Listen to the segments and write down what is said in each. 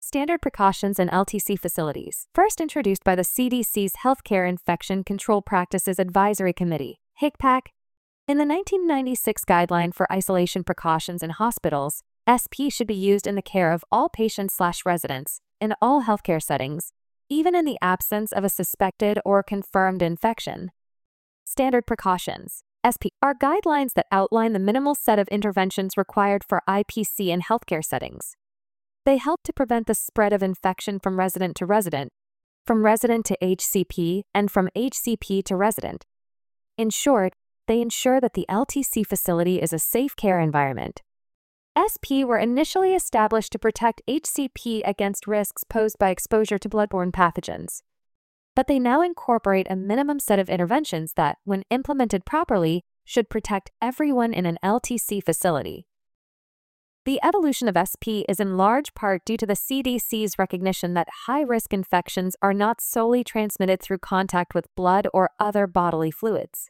Standard precautions in LTC facilities. First introduced by the CDC's Healthcare Infection Control Practices Advisory Committee, HICPAC. In the 1996 Guideline for Isolation Precautions in Hospitals, SP should be used in the care of all patients/residents in all healthcare settings, even in the absence of a suspected or confirmed infection. Standard precautions, SP, are guidelines that outline the minimal set of interventions required for IPC in healthcare settings. They help to prevent the spread of infection from resident to resident, from resident to HCP, and from HCP to resident. In short, they ensure that the LTC facility is a safe care environment. SP were initially established to protect HCP against risks posed by exposure to bloodborne pathogens. But they now incorporate a minimum set of interventions that, when implemented properly, should protect everyone in an LTC facility. The evolution of SP is in large part due to the CDC's recognition that high-risk infections are not solely transmitted through contact with blood or other bodily fluids.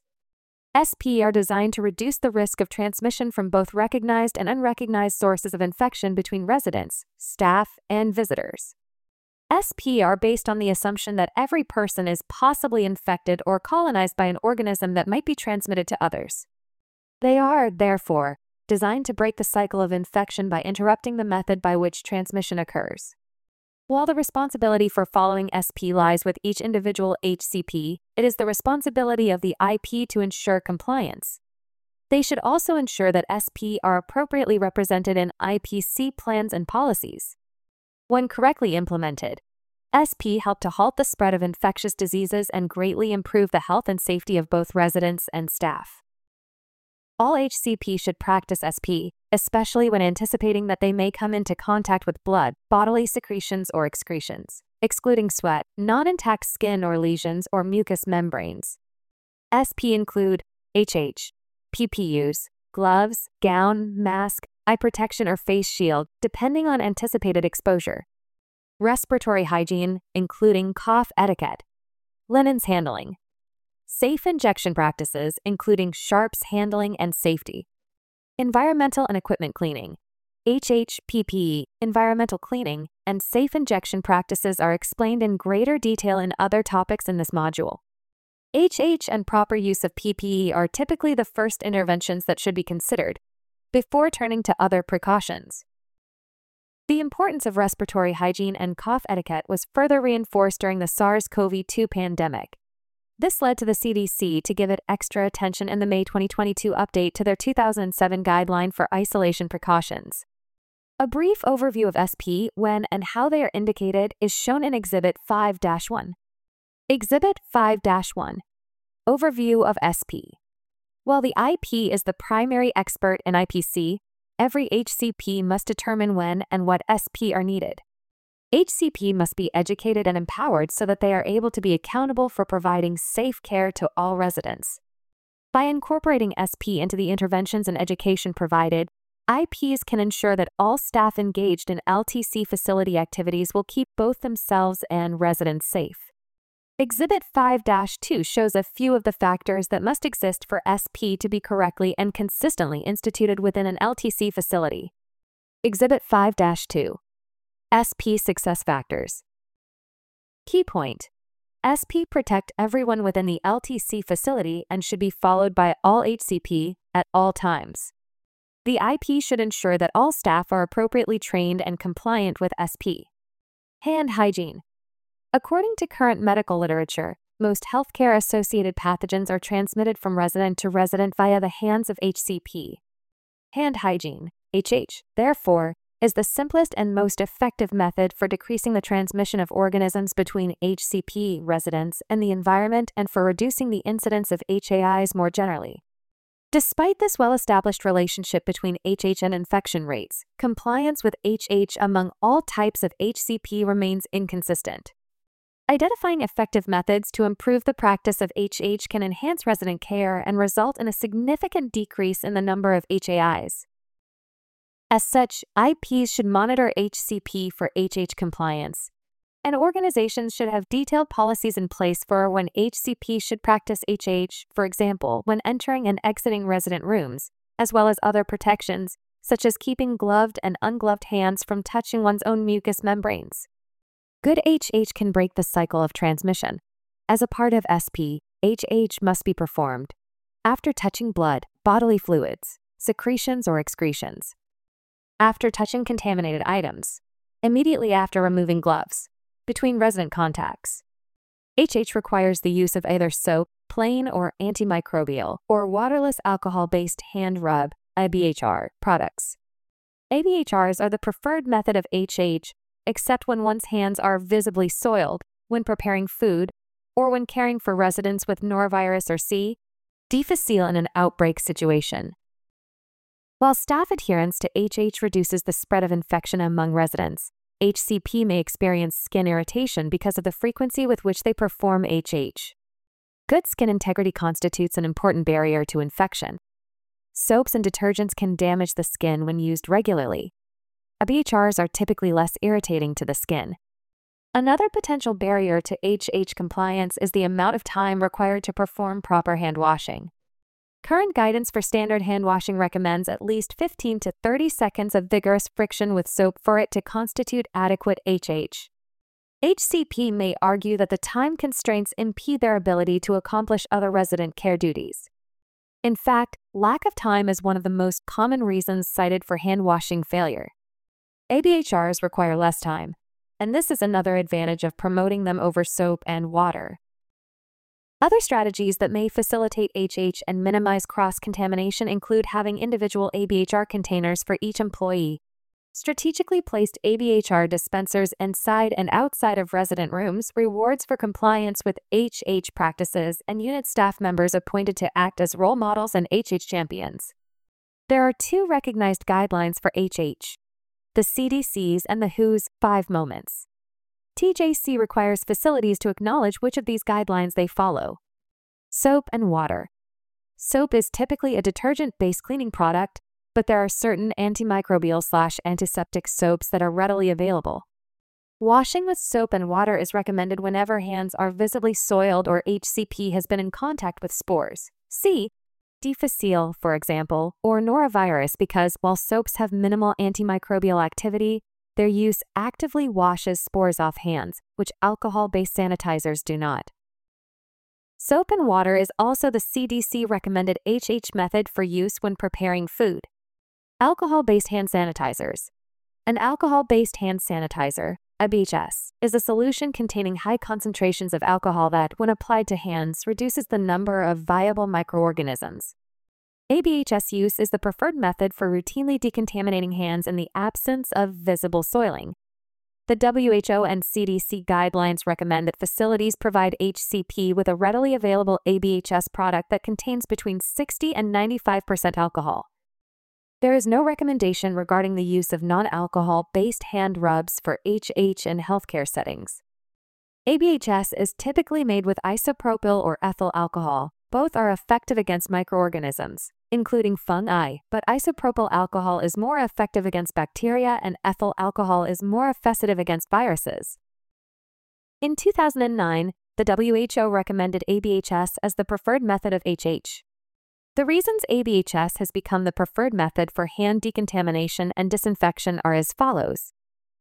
SP are designed to reduce the risk of transmission from both recognized and unrecognized sources of infection between residents, staff, and visitors. SP are based on the assumption that every person is possibly infected or colonized by an organism that might be transmitted to others. They are, therefore, designed to break the cycle of infection by interrupting the method by which transmission occurs. While the responsibility for following SP lies with each individual HCP, it is the responsibility of the IP to ensure compliance. They should also ensure that SP are appropriately represented in IPC plans and policies. When correctly implemented, SP help to halt the spread of infectious diseases and greatly improve the health and safety of both residents and staff. All HCP should practice SP, especially when anticipating that they may come into contact with blood, bodily secretions, or excretions, excluding sweat, non-intact skin or lesions, or mucous membranes. SP include HH, PPUs, gloves, gown, mask, eye protection, or face shield, depending on anticipated exposure. Respiratory hygiene, including cough etiquette. Linens handling. Safe injection practices, including sharps handling and safety. Environmental and equipment cleaning. HHPPE, environmental cleaning, and safe injection practices are explained in greater detail in other topics in this module. HH and proper use of PPE are typically the first interventions that should be considered, before turning to other precautions. The importance of respiratory hygiene and cough etiquette was further reinforced during the SARS-CoV-2 pandemic. This led to the CDC to give it extra attention in the May 2022 update to their 2007 Guideline for Isolation Precautions. A brief overview of SP, when and how they are indicated, is shown in Exhibit 5-1. Exhibit 5-1. Overview of SP. While the IP is the primary expert in IPC, every HCP must determine when and what SP are needed. HCP must be educated and empowered so that they are able to be accountable for providing safe care to all residents. By incorporating SP into the interventions and education provided, IPs can ensure that all staff engaged in LTC facility activities will keep both themselves and residents safe. Exhibit 5-2 shows a few of the factors that must exist for SP to be correctly and consistently instituted within an LTC facility. Exhibit 5-2. SP Success Factors. Key point: SP protect everyone within the LTC facility and should be followed by all HCP at all times. The IP should ensure that all staff are appropriately trained and compliant with SP. Hand hygiene. According to current medical literature, most healthcare-associated pathogens are transmitted from resident to resident via the hands of HCP. Hand hygiene, HH, therefore, is the simplest and most effective method for decreasing the transmission of organisms between HCP residents and the environment and for reducing the incidence of HAIs more generally. Despite this well-established relationship between HH and infection rates, compliance with HH among all types of HCP remains inconsistent. Identifying effective methods to improve the practice of HH can enhance resident care and result in a significant decrease in the number of HAIs. As such, IPs should monitor HCP for HH compliance, and organizations should have detailed policies in place for when HCP should practice HH, for example, when entering and exiting resident rooms, as well as other protections, such as keeping gloved and ungloved hands from touching one's own mucous membranes. Good HH can break the cycle of transmission. As a part of SP, HH must be performed after touching blood, bodily fluids, secretions or excretions, after touching contaminated items, immediately after removing gloves, between resident contacts. HH requires the use of either soap, plain or antimicrobial, or waterless alcohol-based hand rub (ABHR) products. ABHRs are the preferred method of HH, except when one's hands are visibly soiled, when preparing food, or when caring for residents with norovirus or C. difficile in an outbreak situation. While staff adherence to HH reduces the spread of infection among residents, HCP may experience skin irritation because of the frequency with which they perform HH. Good skin integrity constitutes an important barrier to infection. Soaps and detergents can damage the skin when used regularly. ABHRs are typically less irritating to the skin. Another potential barrier to HH compliance is the amount of time required to perform proper hand washing. Current guidance for standard hand washing recommends at least 15 to 30 seconds of vigorous friction with soap for it to constitute adequate HH. HCP may argue that the time constraints impede their ability to accomplish other resident care duties. In fact, lack of time is one of the most common reasons cited for hand washing failure. ABHRs require less time, and this is another advantage of promoting them over soap and water. Other strategies that may facilitate HH and minimize cross-contamination include having individual ABHR containers for each employee, strategically placed ABHR dispensers inside and outside of resident rooms, rewards for compliance with HH practices, and unit staff members appointed to act as role models and HH champions. There are two recognized guidelines for HH: the CDC's and the WHO's 5 moments. TJC requires facilities to acknowledge which of these guidelines they follow. Soap and water. Soap is typically a detergent-based cleaning product, but there are certain antimicrobial/antiseptic soaps that are readily available. Washing with soap and water is recommended whenever hands are visibly soiled or HCP has been in contact with spores. C. difficile, for example, or norovirus, because while soaps have minimal antimicrobial activity, their use actively washes spores off hands, which alcohol-based sanitizers do not. Soap and water is also the CDC recommended HH method for use when preparing food. Alcohol-based hand sanitizers. An alcohol-based hand sanitizer, ABHS, is a solution containing high concentrations of alcohol that, when applied to hands, reduces the number of viable microorganisms. ABHS use is the preferred method for routinely decontaminating hands in the absence of visible soiling. The WHO and CDC guidelines recommend that facilities provide HCP with a readily available ABHS product that contains between 60 and 95% alcohol. There is no recommendation regarding the use of non-alcohol-based hand rubs for HH in healthcare settings. ABHS is typically made with isopropyl or ethyl alcohol. Both are effective against microorganisms, including fungi, but isopropyl alcohol is more effective against bacteria and ethyl alcohol is more effective against viruses. In 2009, the WHO recommended ABHS as the preferred method of HH. The reasons ABHS has become the preferred method for hand decontamination and disinfection are as follows.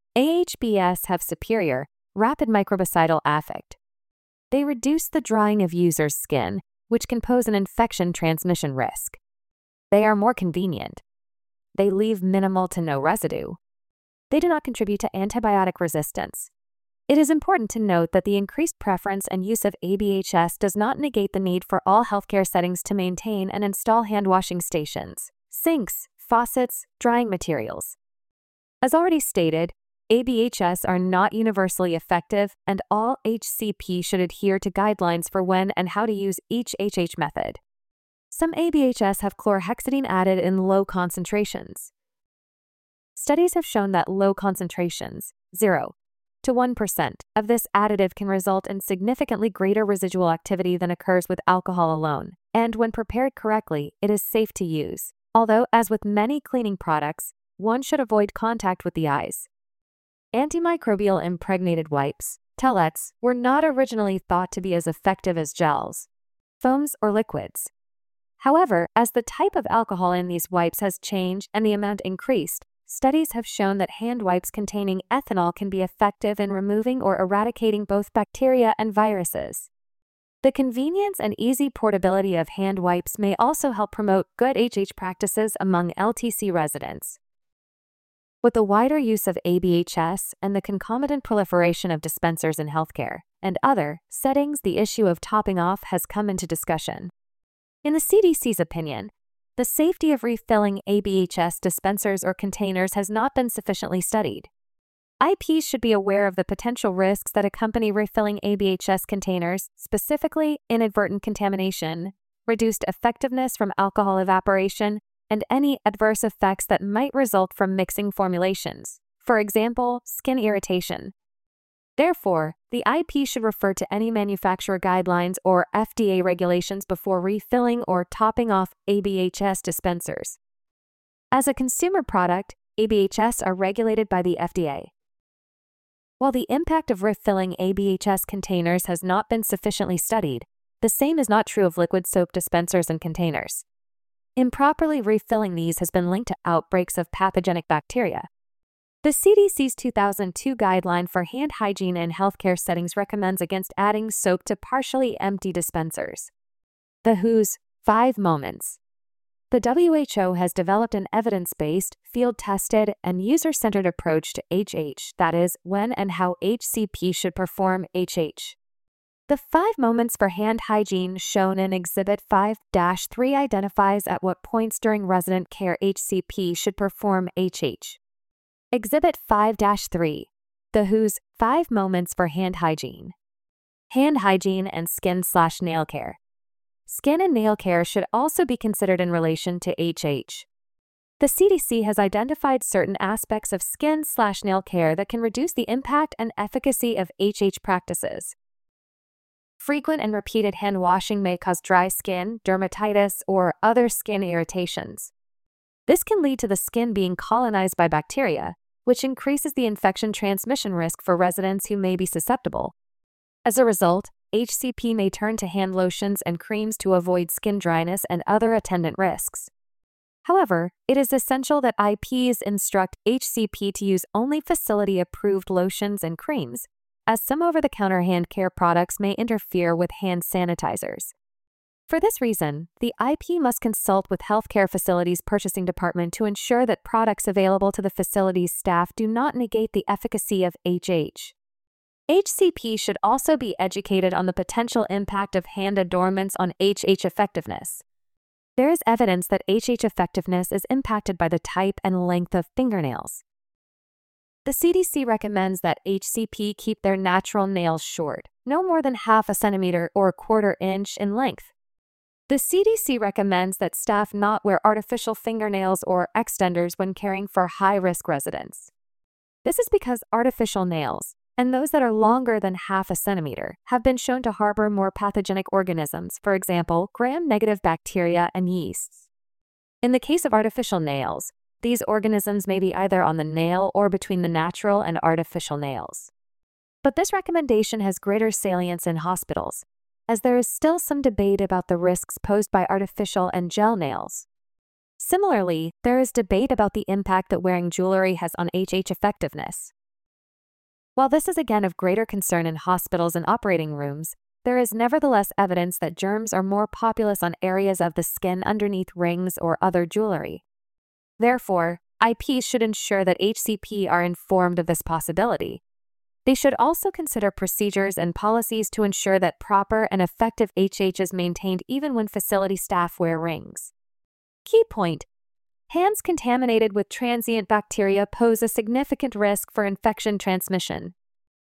AHBS have superior, rapid microbicidal effect. They reduce the drying of users' skin, which can pose an infection transmission risk. They are more convenient. They leave minimal to no residue. They do not contribute to antibiotic resistance. It is important to note that the increased preference and use of ABHS does not negate the need for all healthcare settings to maintain and install hand washing stations, sinks, faucets, drying materials. As already stated, ABHS are not universally effective, and all HCP should adhere to guidelines for when and how to use each HH method. Some ABHS have chlorhexidine added in low concentrations. Studies have shown that low concentrations, 0 to 1%, of this additive can result in significantly greater residual activity than occurs with alcohol alone, and when prepared correctly, it is safe to use. Although, as with many cleaning products, one should avoid contact with the eyes. Antimicrobial impregnated wipes, tellets, were not originally thought to be as effective as gels, foams, or liquids. However, as the type of alcohol in these wipes has changed and the amount increased, studies have shown that hand wipes containing ethanol can be effective in removing or eradicating both bacteria and viruses. The convenience and easy portability of hand wipes may also help promote good HH practices among LTC residents. With the wider use of ABHS and the concomitant proliferation of dispensers in healthcare and other settings, the issue of topping off has come into discussion. In the CDC's opinion, the safety of refilling ABHS dispensers or containers has not been sufficiently studied. IPs should be aware of the potential risks that accompany refilling ABHS containers, specifically inadvertent contamination, reduced effectiveness from alcohol evaporation, and any adverse effects that might result from mixing formulations, for example, skin irritation. Therefore, the IP should refer to any manufacturer guidelines or FDA regulations before refilling or topping off ABHS dispensers. As a consumer product, ABHS are regulated by the FDA. While the impact of refilling ABHS containers has not been sufficiently studied, the same is not true of liquid soap dispensers and containers. Improperly refilling these has been linked to outbreaks of pathogenic bacteria. The CDC's 2002 guideline for hand hygiene in healthcare settings recommends against adding soap to partially empty dispensers. The WHO's 5 Moments. The WHO has developed an evidence-based, field-tested, and user-centered approach to HH, that is, when and how HCP should perform HH. The 5 moments for hand hygiene shown in Exhibit 5-3 identifies at what points during resident care HCP should perform HH. Exhibit 5-3, the WHO's 5 Moments for Hand Hygiene. Hand hygiene and skin/nail care. Skin and nail care should also be considered in relation to HH. The CDC has identified certain aspects of skin/nail care that can reduce the impact and efficacy of HH practices. Frequent and repeated hand washing may cause dry skin, dermatitis, or other skin irritations. This can lead to the skin being colonized by bacteria, which increases the infection transmission risk for residents who may be susceptible. As a result, HCP may turn to hand lotions and creams to avoid skin dryness and other attendant risks. However, it is essential that IPs instruct HCP to use only facility-approved lotions and creams, as some over-the-counter hand care products may interfere with hand sanitizers. For this reason, the IP must consult with healthcare facilities' purchasing department to ensure that products available to the facility's staff do not negate the efficacy of HH. HCP should also be educated on the potential impact of hand adornments on HH effectiveness. There is evidence that HH effectiveness is impacted by the type and length of fingernails. The CDC recommends that HCP keep their natural nails short, no more than ½ centimeter or ¼ inch in length. The CDC recommends that staff not wear artificial fingernails or extenders when caring for high-risk residents. This is because artificial nails, and those that are longer than ½ centimeter, have been shown to harbor more pathogenic organisms, for example, gram-negative bacteria and yeasts. In the case of artificial nails, these organisms may be either on the nail or between the natural and artificial nails. But this recommendation has greater salience in hospitals, as there is still some debate about the risks posed by artificial and gel nails. Similarly, there is debate about the impact that wearing jewelry has on HH effectiveness. While this is again of greater concern in hospitals and operating rooms, there is nevertheless evidence that germs are more populous on areas of the skin underneath rings or other jewelry. Therefore, IPs should ensure that HCP are informed of this possibility. They should also consider procedures and policies to ensure that proper and effective HH is maintained even when facility staff wear rings. Key point: hands contaminated with transient bacteria pose a significant risk for infection transmission.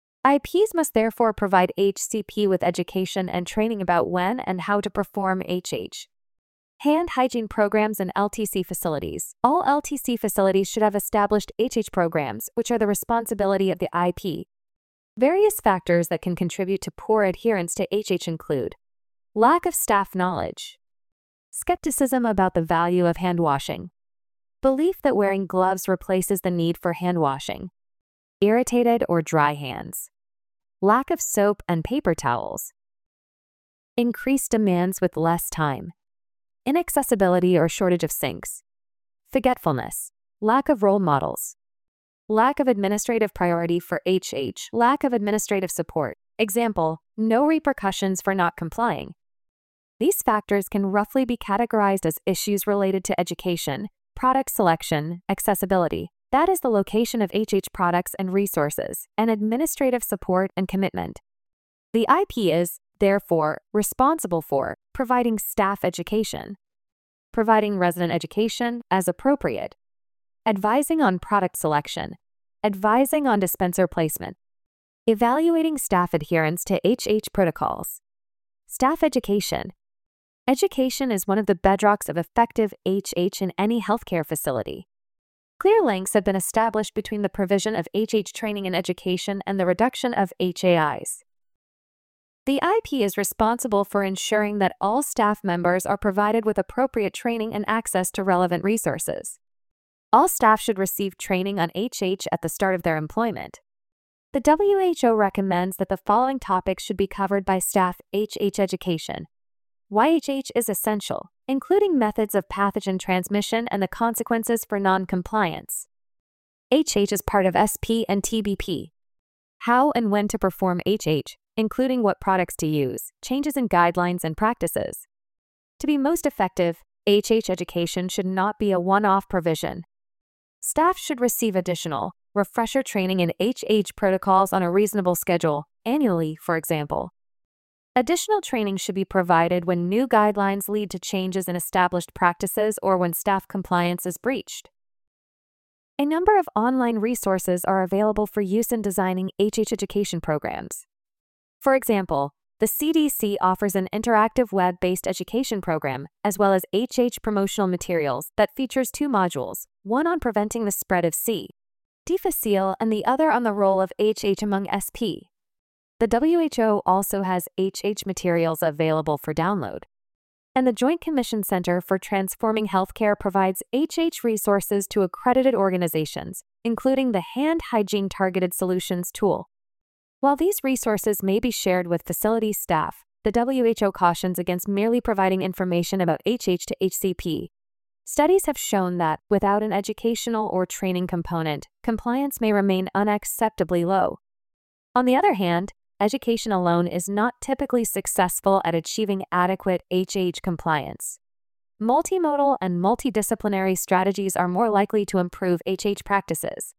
IPs must therefore provide HCP with education and training about when and how to perform HH. Hand hygiene programs in LTC facilities. All LTC facilities should have established HH programs, which are the responsibility of the IP. Various factors that can contribute to poor adherence to HH include lack of staff knowledge, skepticism about the value of hand washing, belief that wearing gloves replaces the need for hand washing, irritated or dry hands, lack of soap and paper towels, increased demands with less time, inaccessibility or shortage of sinks, forgetfulness, lack of role models, lack of administrative priority for HH, lack of administrative support. Example, no repercussions for not complying. These factors can roughly be categorized as issues related to education, product selection, accessibility, that is the location of HH products and resources, and administrative support and commitment. The IP is, therefore, responsible for providing staff education, providing resident education as appropriate, advising on product selection, advising on dispenser placement, evaluating staff adherence to HH protocols. Staff education. Education is one of the bedrocks of effective HH in any healthcare facility. Clear links have been established between the provision of HH training and education and the reduction of HAIs. The IP is responsible for ensuring that all staff members are provided with appropriate training and access to relevant resources. All staff should receive training on HH at the start of their employment. The WHO recommends that the following topics should be covered by staff HH education. Why HH is essential, including methods of pathogen transmission and the consequences for non-compliance. HH is part of SP and TBP. How and when to perform HH, including what products to use, changes in guidelines and practices. To be most effective, HH education should not be a one-off provision. Staff should receive additional, refresher training in HH protocols on a reasonable schedule, annually, for example. Additional training should be provided when new guidelines lead to changes in established practices or when staff compliance is breached. A number of online resources are available for use in designing HH education programs. For example, the CDC offers an interactive web-based education program, as well as HH promotional materials that features 2 modules, one on preventing the spread of C. difficile and the other on the role of HH among SP. The WHO also has HH materials available for download. And the Joint Commission Center for Transforming Healthcare provides HH resources to accredited organizations, including the Hand Hygiene Targeted Solutions tool. While these resources may be shared with facility staff, the WHO cautions against merely providing information about HH to HCP. Studies have shown that, without an educational or training component, compliance may remain unacceptably low. On the other hand, education alone is not typically successful at achieving adequate HH compliance. Multimodal and multidisciplinary strategies are more likely to improve HH practices.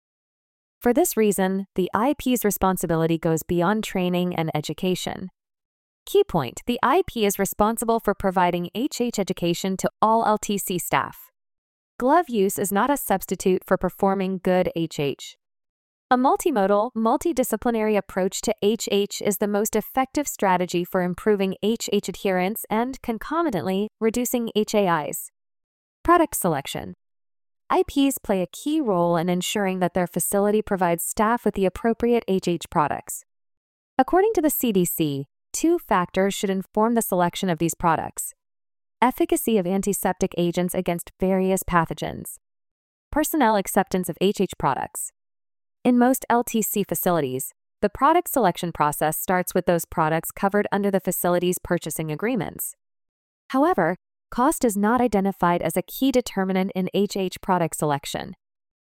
For this reason, the IP's responsibility goes beyond training and education. Key point: the IP is responsible for providing HH education to all LTC staff. Glove use is not a substitute for performing good HH. A multimodal, multidisciplinary approach to HH is the most effective strategy for improving HH adherence and, concomitantly, reducing HAIs. Product selection. IPs play a key role in ensuring that their facility provides staff with the appropriate HH products. According to the CDC, 2 factors should inform the selection of these products: efficacy of antiseptic agents against various pathogens, personnel acceptance of HH products. In most LTC facilities, the product selection process starts with those products covered under the facility's purchasing agreements. However, cost is not identified as a key determinant in HH product selection.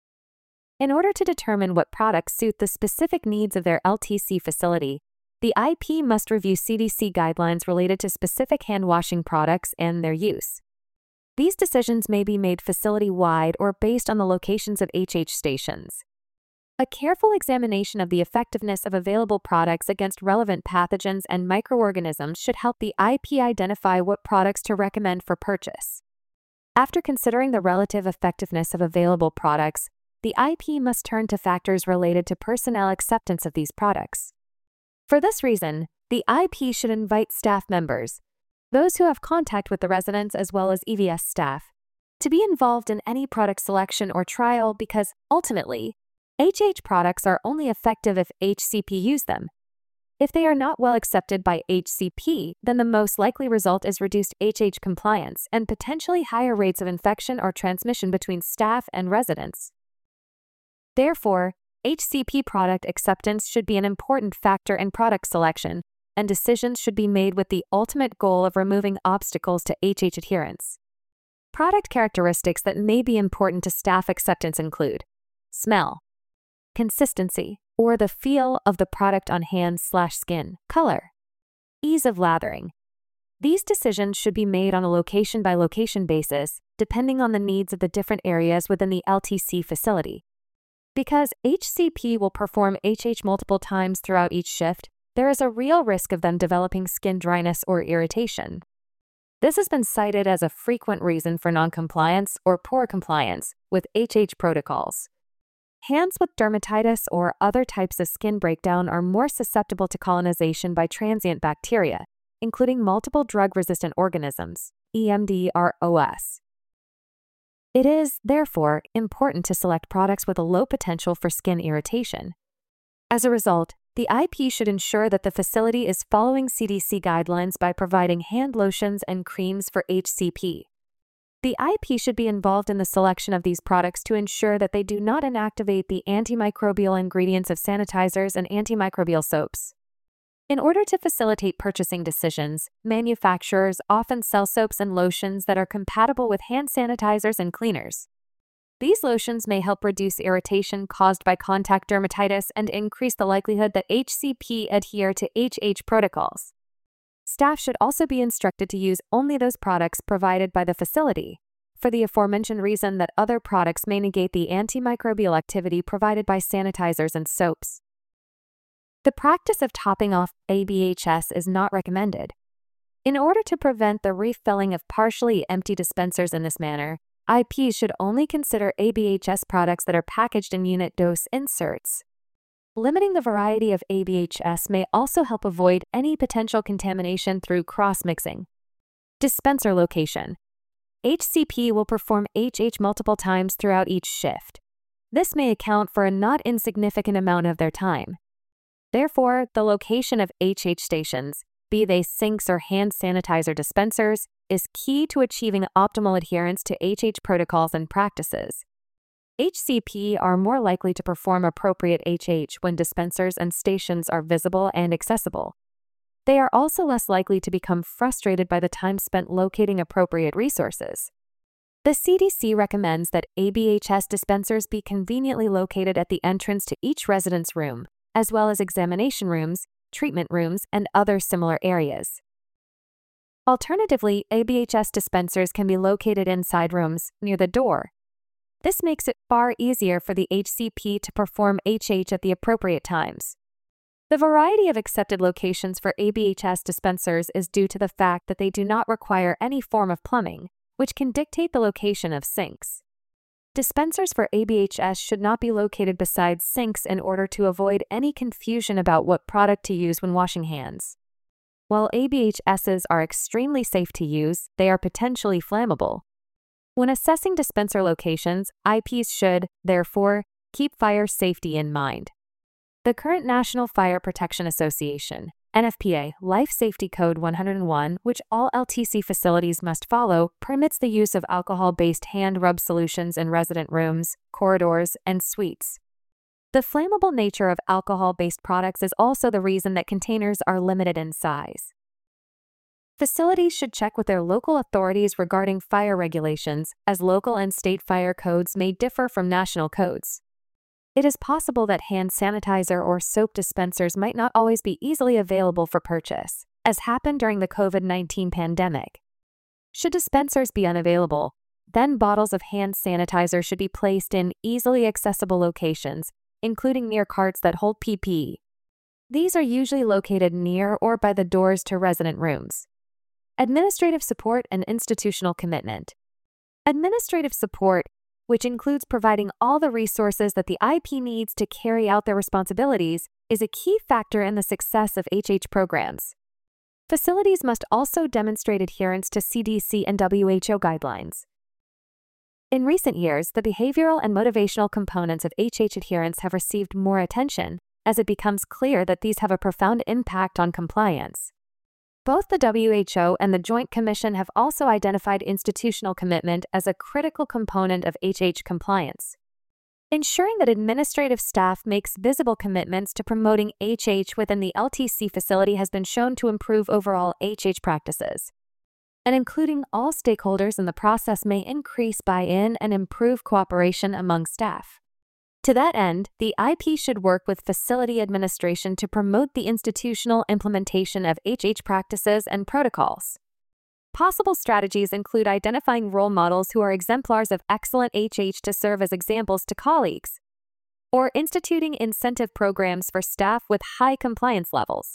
In order to determine what products suit the specific needs of their LTC facility, the IP must review CDC guidelines related to specific hand-washing products and their use. These decisions may be made facility-wide or based on the locations of HH stations. A careful examination of the effectiveness of available products against relevant pathogens and microorganisms should help the IP identify what products to recommend for purchase. After considering the relative effectiveness of available products, the IP must turn to factors related to personnel acceptance of these products. For this reason, the IP should invite staff members, those who have contact with the residents as well as EVS staff, to be involved in any product selection or trial because, ultimately, HH products are only effective if HCP use them. If they are not well accepted by HCP, then the most likely result is reduced HH compliance and potentially higher rates of infection or transmission between staff and residents. Therefore, HCP product acceptance should be an important factor in product selection, and decisions should be made with the ultimate goal of removing obstacles to HH adherence. Product characteristics that may be important to staff acceptance include smell, consistency, or the feel of the product on hands/skin, color, ease of lathering. These decisions should be made on a location-by-location basis, depending on the needs of the different areas within the LTC facility. Because HCP will perform HH multiple times throughout each shift, there is a real risk of them developing skin dryness or irritation. This has been cited as a frequent reason for noncompliance or poor compliance with HH protocols. Hands with dermatitis or other types of skin breakdown are more susceptible to colonization by transient bacteria, including multiple drug-resistant organisms, EMDROS. It is, therefore, important to select products with a low potential for skin irritation. As a result, the IP should ensure that the facility is following CDC guidelines by providing hand lotions and creams for HCP. The IP should be involved in the selection of these products to ensure that they do not inactivate the antimicrobial ingredients of sanitizers and antimicrobial soaps. In order to facilitate purchasing decisions, manufacturers often sell soaps and lotions that are compatible with hand sanitizers and cleaners. These lotions may help reduce irritation caused by contact dermatitis and increase the likelihood that HCP adhere to HH protocols. Staff should also be instructed to use only those products provided by the facility, for the aforementioned reason that other products may negate the antimicrobial activity provided by sanitizers and soaps. The practice of topping off ABHS is not recommended. In order to prevent the refilling of partially empty dispensers in this manner, IPs should only consider ABHS products that are packaged in unit dose inserts. Limiting the variety of ABHS may also help avoid any potential contamination through cross-mixing. Dispenser location. HCP will perform HH multiple times throughout each shift. This may account for a not insignificant amount of their time. Therefore, the location of HH stations, be they sinks or hand sanitizer dispensers, is key to achieving optimal adherence to HH protocols and practices. HCP are more likely to perform appropriate HH when dispensers and stations are visible and accessible. They are also less likely to become frustrated by the time spent locating appropriate resources. The CDC recommends that ABHS dispensers be conveniently located at the entrance to each resident's room, as well as examination rooms, treatment rooms, and other similar areas. Alternatively, ABHS dispensers can be located inside rooms, near the door. This makes it far easier for the HCP to perform HH at the appropriate times. The variety of accepted locations for ABHS dispensers is due to the fact that they do not require any form of plumbing, which can dictate the location of sinks. Dispensers for ABHS should not be located beside sinks in order to avoid any confusion about what product to use when washing hands. While ABHSs are extremely safe to use, they are potentially flammable. When assessing dispenser locations, IPs should, therefore, keep fire safety in mind. The current National Fire Protection Association, NFPA, Life Safety Code 101, which all LTC facilities must follow, permits the use of alcohol-based hand rub solutions in resident rooms, corridors, and suites. The flammable nature of alcohol-based products is also the reason that containers are limited in size. Facilities should check with their local authorities regarding fire regulations, as local and state fire codes may differ from national codes. It is possible that hand sanitizer or soap dispensers might not always be easily available for purchase, as happened during the COVID-19 pandemic. Should dispensers be unavailable, then bottles of hand sanitizer should be placed in easily accessible locations, including near carts that hold PPE. These are usually located near or by the doors to resident rooms. Administrative support and institutional commitment. Administrative support, which includes providing all the resources that the IP needs to carry out their responsibilities, is a key factor in the success of HH programs. Facilities must also demonstrate adherence to CDC and WHO guidelines. In recent years, the behavioral and motivational components of HH adherence have received more attention, as it becomes clear that these have a profound impact on compliance. Both the WHO and the Joint Commission have also identified institutional commitment as a critical component of HH compliance. Ensuring that administrative staff makes visible commitments to promoting HH within the LTC facility has been shown to improve overall HH practices. And including all stakeholders in the process may increase buy-in and improve cooperation among staff. To that end, the IP should work with facility administration to promote the institutional implementation of HH practices and protocols. Possible strategies include identifying role models who are exemplars of excellent HH to serve as examples to colleagues, or instituting incentive programs for staff with high compliance levels.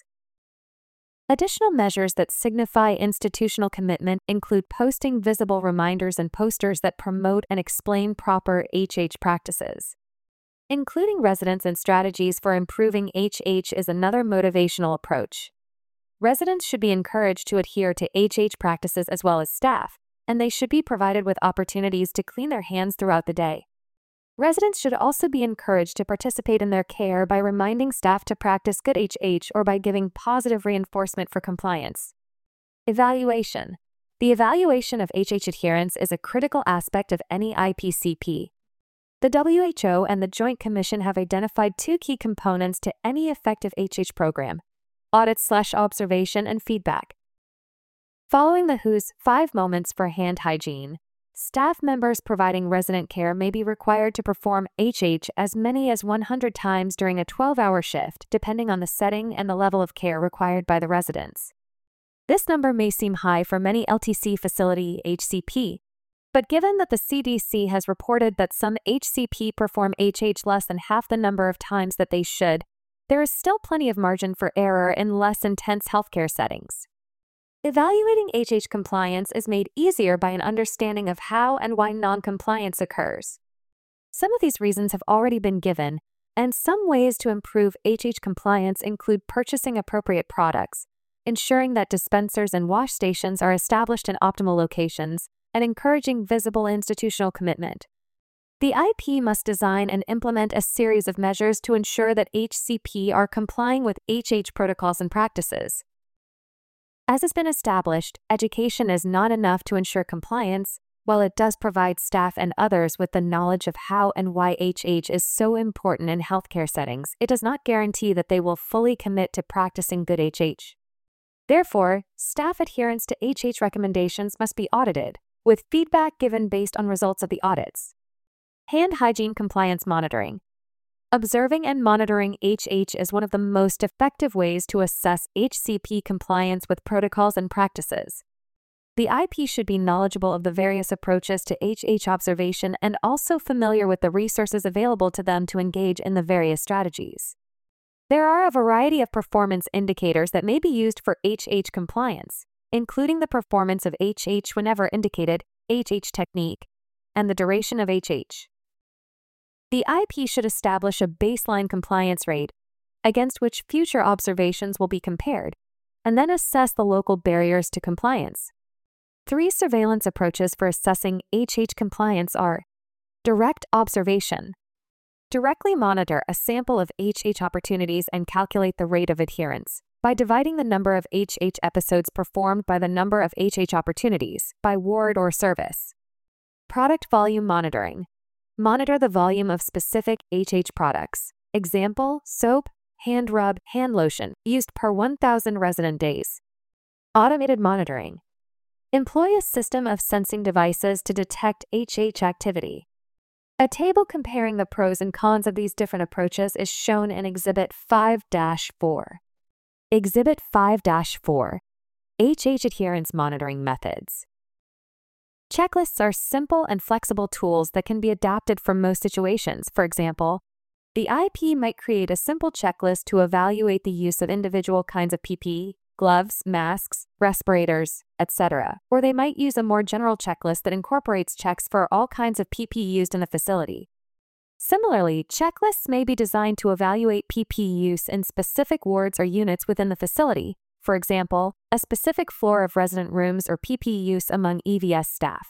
Additional measures that signify institutional commitment include posting visible reminders and posters that promote and explain proper HH practices. Including residents in strategies for improving HH is another motivational approach. Residents should be encouraged to adhere to HH practices as well as staff, and they should be provided with opportunities to clean their hands throughout the day. Residents should also be encouraged to participate in their care by reminding staff to practice good HH or by giving positive reinforcement for compliance. Evaluation. The evaluation of HH adherence is a critical aspect of any IPCP. The WHO and the Joint Commission have identified two key components to any effective HH program: audit/observation and feedback. Following the WHO's 5 moments for hand hygiene, staff members providing resident care may be required to perform HH as many as 100 times during a 12-hour shift, depending on the setting and the level of care required by the residents. This number may seem high for many LTC facility HCP, but given that the CDC has reported that some HCP perform HH less than half the number of times that they should, there is still plenty of margin for error in less intense healthcare settings. Evaluating HH compliance is made easier by an understanding of how and why non-compliance occurs. Some of these reasons have already been given, and some ways to improve HH compliance include purchasing appropriate products, ensuring that dispensers and wash stations are established in optimal locations, and encouraging visible institutional commitment. The IP must design and implement a series of measures to ensure that HCP are complying with HH protocols and practices. As has been established, education is not enough to ensure compliance. While it does provide staff and others with the knowledge of how and why HH is so important in healthcare settings, it does not guarantee that they will fully commit to practicing good HH. Therefore, staff adherence to HH recommendations must be audited, with feedback given based on results of the audits. Hand hygiene compliance monitoring. Observing and monitoring HH is one of the most effective ways to assess HCP compliance with protocols and practices. The IP should be knowledgeable of the various approaches to HH observation and also familiar with the resources available to them to engage in the various strategies. There are a variety of performance indicators that may be used for HH compliance, including the performance of HH whenever indicated, HH technique, and the duration of HH. The IP should establish a baseline compliance rate against which future observations will be compared, and then assess the local barriers to compliance. 3 surveillance approaches for assessing HH compliance are: direct observation. Directly monitor a sample of HH opportunities and calculate the rate of adherence by dividing the number of HH episodes performed by the number of HH opportunities by ward or service. Product volume monitoring. Monitor the volume of specific HH products. Example, soap, hand rub, hand lotion, used per 1,000 resident days. Automated monitoring. Employ a system of sensing devices to detect HH activity. A table comparing the pros and cons of these different approaches is shown in Exhibit 5-4. Exhibit 5-4. HH adherence monitoring methods. Checklists are simple and flexible tools that can be adapted for most situations. For example, the IP might create a simple checklist to evaluate the use of individual kinds of PPE, gloves, masks, respirators, etc. Or they might use a more general checklist that incorporates checks for all kinds of PPE used in the facility. Similarly, checklists may be designed to evaluate PPE use in specific wards or units within the facility. For example, a specific floor of resident rooms or PPE use among EVS staff.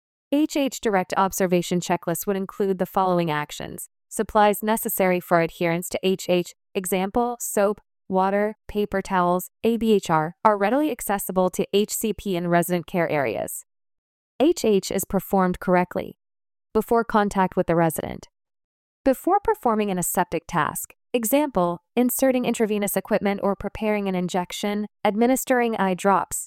HH direct observation checklists would include the following actions: supplies necessary for adherence to HH, example, soap, water, paper towels, ABHR, are readily accessible to HCP in resident care areas. HH is performed correctly before contact with the resident. Before performing an aseptic task, example, inserting intravenous equipment or preparing an injection, administering eye drops.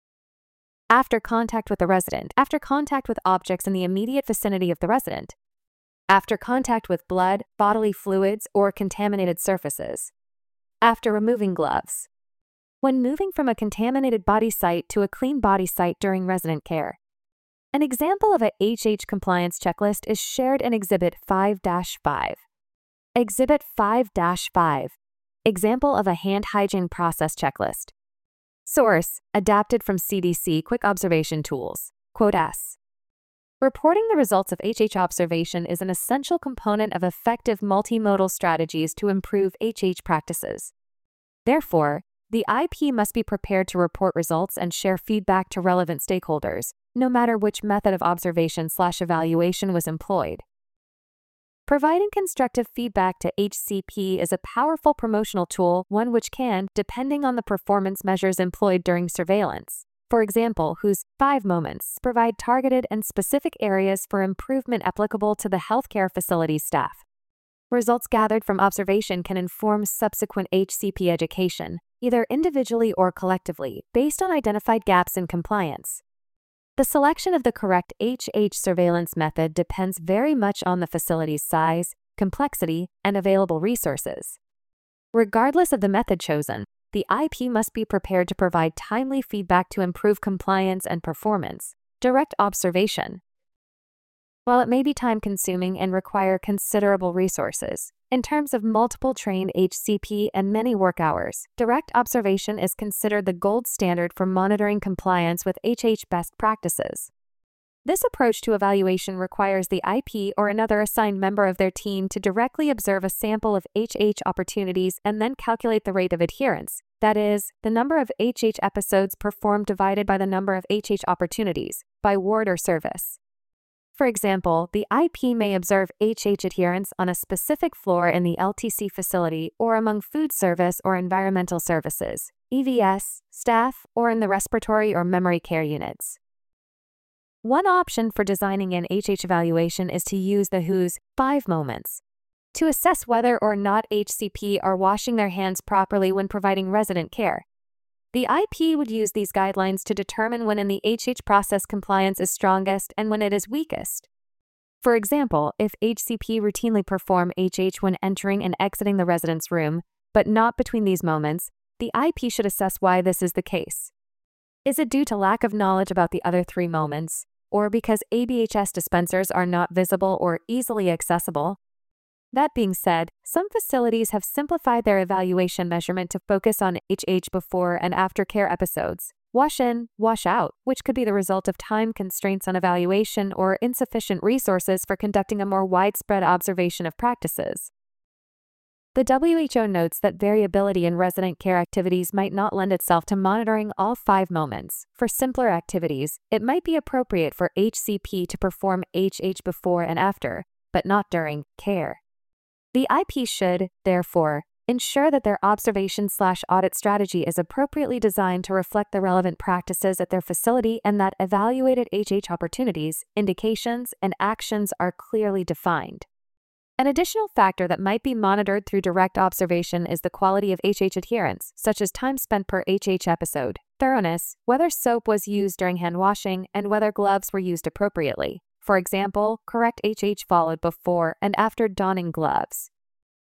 After contact with the resident, after contact with objects in the immediate vicinity of the resident. After contact with blood, bodily fluids, or contaminated surfaces. After removing gloves. When moving from a contaminated body site to a clean body site during resident care. An example of a HH compliance checklist is shared in Exhibit 5-5. Exhibit 5-5. Example of a hand hygiene process checklist. Source: adapted from CDC Quick Observation Tools. Quote S. Reporting the results of HH observation is an essential component of effective multimodal strategies to improve HH practices. Therefore, the IP must be prepared to report results and share feedback to relevant stakeholders, no matter which method of observation/evaluation was employed. Providing constructive feedback to HCP is a powerful promotional tool, one which can, depending on the performance measures employed during surveillance, for example, whose 5 moments provide targeted and specific areas for improvement applicable to the healthcare facility's staff. Results gathered from observation can inform subsequent HCP education, either individually or collectively, based on identified gaps in compliance. The selection of the correct HH surveillance method depends very much on the facility's size, complexity, and available resources. Regardless of the method chosen, the IP must be prepared to provide timely feedback to improve compliance and performance. Direct observation. While it may be time-consuming and require considerable resources, in terms of multiple trained HCP and many work hours, direct observation is considered the gold standard for monitoring compliance with HH best practices. This approach to evaluation requires the IP or another assigned member of their team to directly observe a sample of HH opportunities and then calculate the rate of adherence, that is, the number of HH episodes performed divided by the number of HH opportunities, by ward or service. For example, the IP may observe HH adherence on a specific floor in the LTC facility or among food service or environmental services, EVS, staff, or in the respiratory or memory care units. One option for designing an HH evaluation is to use the WHO's 5 moments to assess whether or not HCP are washing their hands properly when providing resident care. The IP would use these guidelines to determine when in the HH process compliance is strongest and when it is weakest. For example, if HCP routinely perform HH when entering and exiting the resident's room, but not between these moments, the IP should assess why this is the case. Is it due to lack of knowledge about the other 3 moments, or because ABHS dispensers are not visible or easily accessible? That being said, some facilities have simplified their evaluation measurement to focus on HH before and after care episodes, wash in, wash out, which could be the result of time constraints on evaluation or insufficient resources for conducting a more widespread observation of practices. The WHO notes that variability in resident care activities might not lend itself to monitoring all 5 moments. For simpler activities, it might be appropriate for HCP to perform HH before and after, but not during care. The IP should, therefore, ensure that their observation/audit strategy is appropriately designed to reflect the relevant practices at their facility and that evaluated HH opportunities, indications, and actions are clearly defined. An additional factor that might be monitored through direct observation is the quality of HH adherence, such as time spent per HH episode, thoroughness, whether soap was used during hand washing, and whether gloves were used appropriately. For example, correct HH followed before and after donning gloves.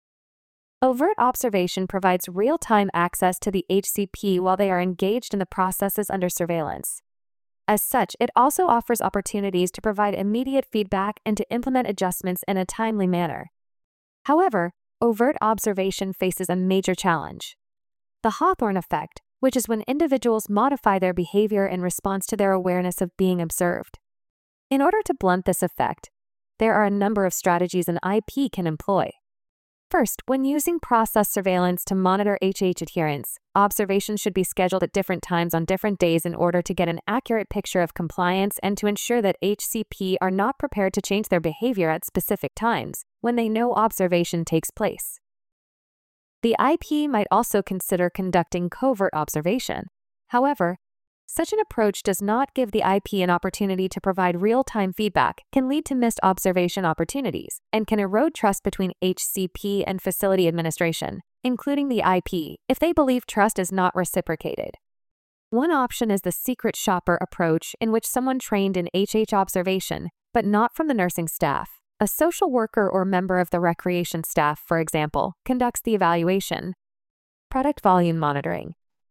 Overt observation provides real-time access to the HCP while they are engaged in the processes under surveillance. As such, it also offers opportunities to provide immediate feedback and to implement adjustments in a timely manner. However, overt observation faces a major challenge: the Hawthorne effect, which is when individuals modify their behavior in response to their awareness of being observed. In order to blunt this effect, there are a number of strategies an IP can employ. First, when using process surveillance to monitor HH adherence, observations should be scheduled at different times on different days in order to get an accurate picture of compliance and to ensure that HCP are not prepared to change their behavior at specific times when they know observation takes place. The IP might also consider conducting covert observation. However, Such an approach does not give the IP an opportunity to provide real-time feedback, can lead to missed observation opportunities, and can erode trust between HCP and facility administration, including the IP, if they believe trust is not reciprocated. One option is the secret shopper approach, in which someone trained in HH observation, but not from the nursing staff, a social worker or member of the recreation staff, for example, conducts the evaluation. Product volume monitoring.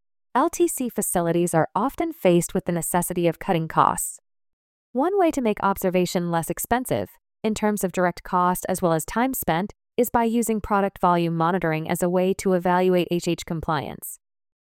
LTC facilities are often faced with the necessity of cutting costs. One way to make observation less expensive, in terms of direct cost as well as time spent, is by using product volume monitoring as a way to evaluate HH compliance.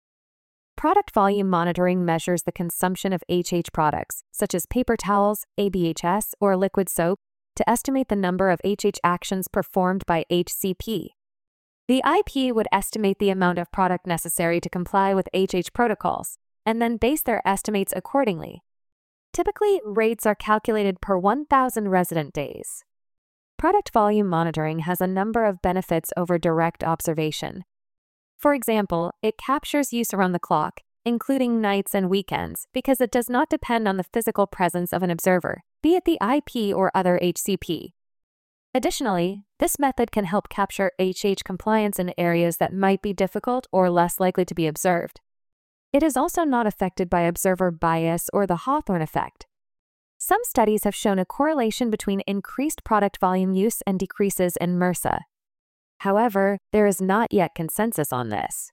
Product volume monitoring measures the consumption of HH products, such as paper towels, ABHS, or liquid soap, to estimate the number of HH actions performed by HCP. The IP would estimate the amount of product necessary to comply with HH protocols, and then base their estimates accordingly. Typically, rates are calculated per 1,000 resident days. Product volume monitoring has a number of benefits over direct observation. For example, it captures use around the clock, including nights and weekends, because it does not depend on the physical presence of an observer, be it the IP or other HCP. Additionally, this method can help capture HH compliance in areas that might be difficult or less likely to be observed. It is also not affected by observer bias or the Hawthorne effect. Some studies have shown a correlation between increased product volume use and decreases in MRSA. However, there is not yet consensus on this.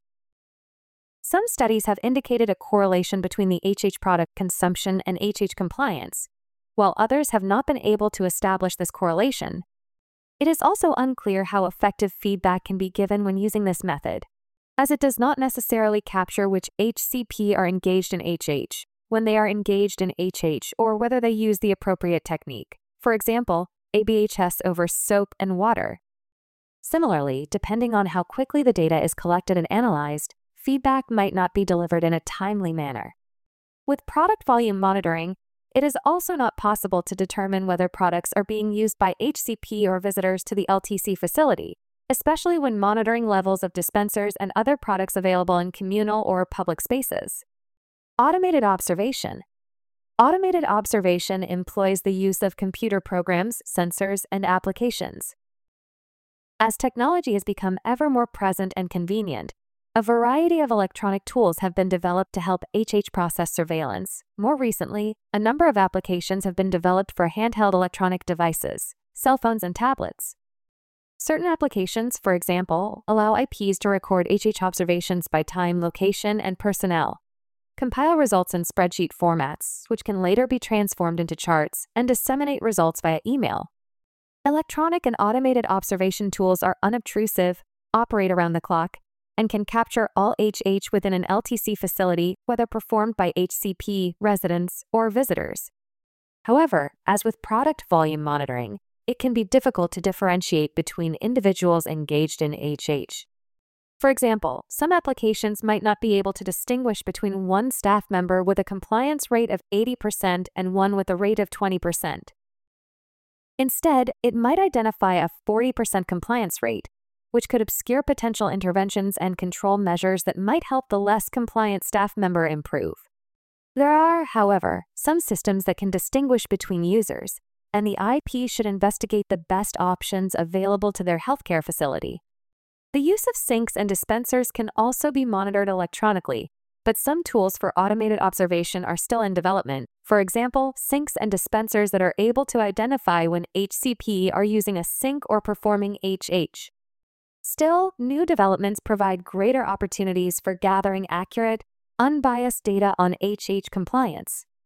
Some studies have indicated a correlation between the HH product consumption and HH compliance, while others have not been able to establish this correlation. It is also unclear how effective feedback can be given when using this method, as it does not necessarily capture which HCP are engaged in HH, when they are engaged in HH, or whether they use the appropriate technique, for example, ABHS over soap and water. Similarly, depending on how quickly the data is collected and analyzed, feedback might not be delivered in a timely manner. With product volume monitoring, it is also not possible to determine whether products are being used by HCP or visitors to the LTC facility, especially when monitoring levels of dispensers and other products available in communal or public spaces. Automated observation. Automated observation employs the use of computer programs, sensors, and applications. As technology has become ever more present and convenient, a variety of electronic tools have been developed to help HH process surveillance. More recently, a number of applications have been developed for handheld electronic devices, cell phones, and tablets. Certain applications, for example, allow IPs to record HH observations by time, location, and personnel, compile results in spreadsheet formats, which can later be transformed into charts, and disseminate results via email. Electronic and automated observation tools are unobtrusive, operate around the clock, and can capture all HH within an LTC facility, whether performed by HCP, residents, or visitors. However, as with product volume monitoring, it can be difficult to differentiate between individuals engaged in HH. For example, some applications might not be able to distinguish between one staff member with a compliance rate of 80% and one with a rate of 20%. Instead, it might identify a 40% compliance rate, which could obscure potential interventions and control measures that might help the less compliant staff member improve. There are, however, some systems that can distinguish between users, and the IP should investigate the best options available to their healthcare facility. The use of sinks and dispensers can also be monitored electronically, but some tools for automated observation are still in development. For example, sinks and dispensers that are able to identify when HCP are using a sink or performing HH. Still, new developments provide greater opportunities for gathering accurate, unbiased data on HH compliance.